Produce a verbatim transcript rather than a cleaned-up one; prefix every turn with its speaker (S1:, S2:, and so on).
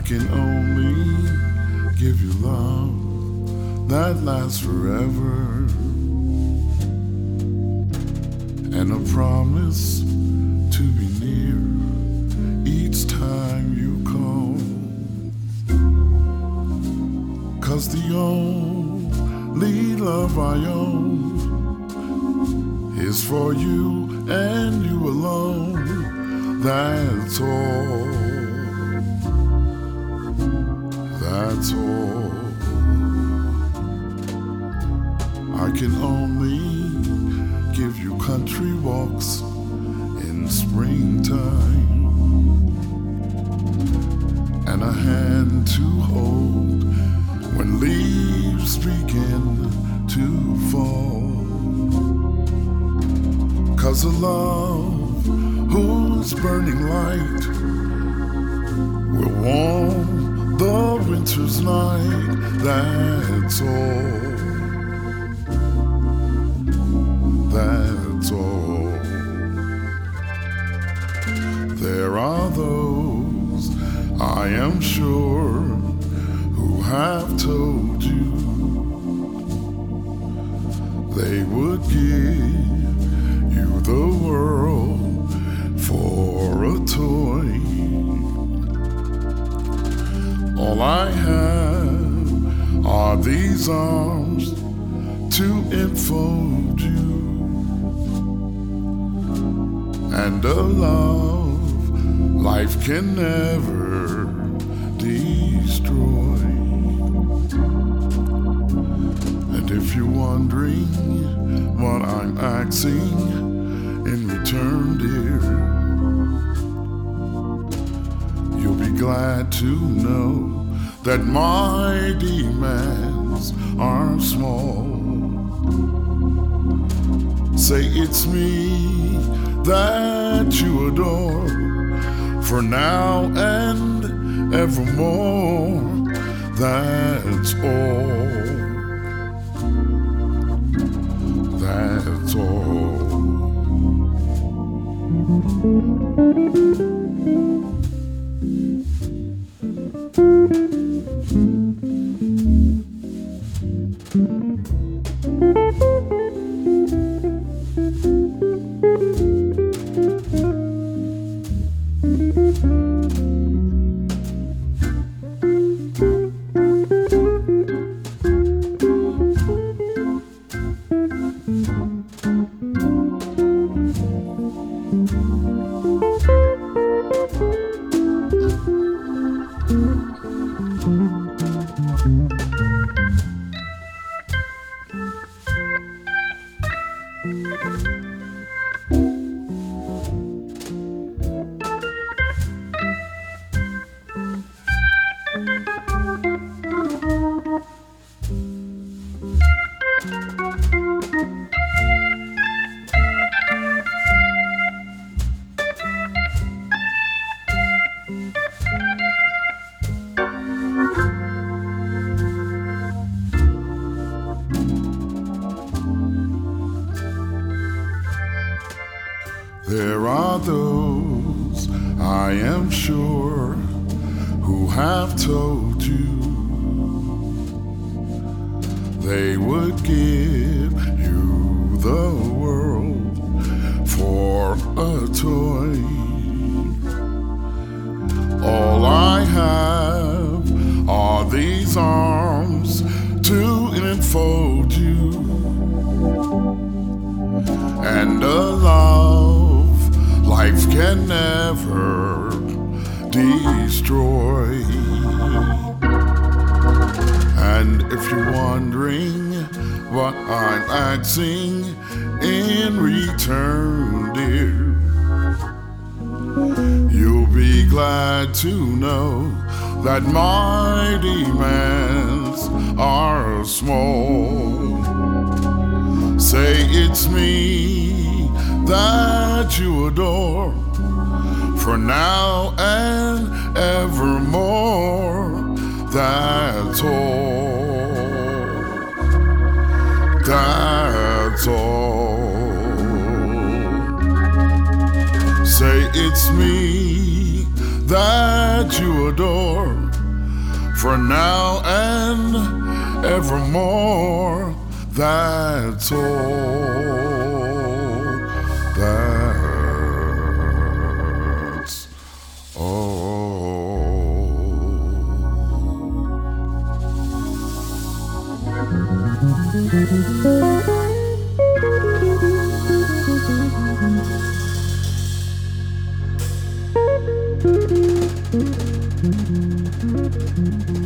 S1: can only give you love that lasts forever, and a promise to be near each time you call. 'Cause the only love I own is for you and you alone. That's all. That's all. I can only give you country walks in springtime, and a hand to hold when leaves begin to fall. 'Cause a love whose burning light will warm the winter's night. That's all. That's all. There are those, I am sure, who have told you they would give you the world for a toy. All I have are these arms to enfold you, and a love life can never destroy. And if you're wondering what I'm asking in return, dear, you'll be glad to know that my demands are small. Say it's me that you adore, for now and evermore. That's all. That's all. There are those, I am sure, who have told you they would give you the world for a toy. All I have are these arms to enfold you, and a love life can never destroy. And if you're wondering what I'm asking in return, dear, you'll be glad to know that my demands are small. Say it's me that you adore, for now and evermore. That's all. That's all. Say it's me that you adore, for now and evermore. That's all. That's all.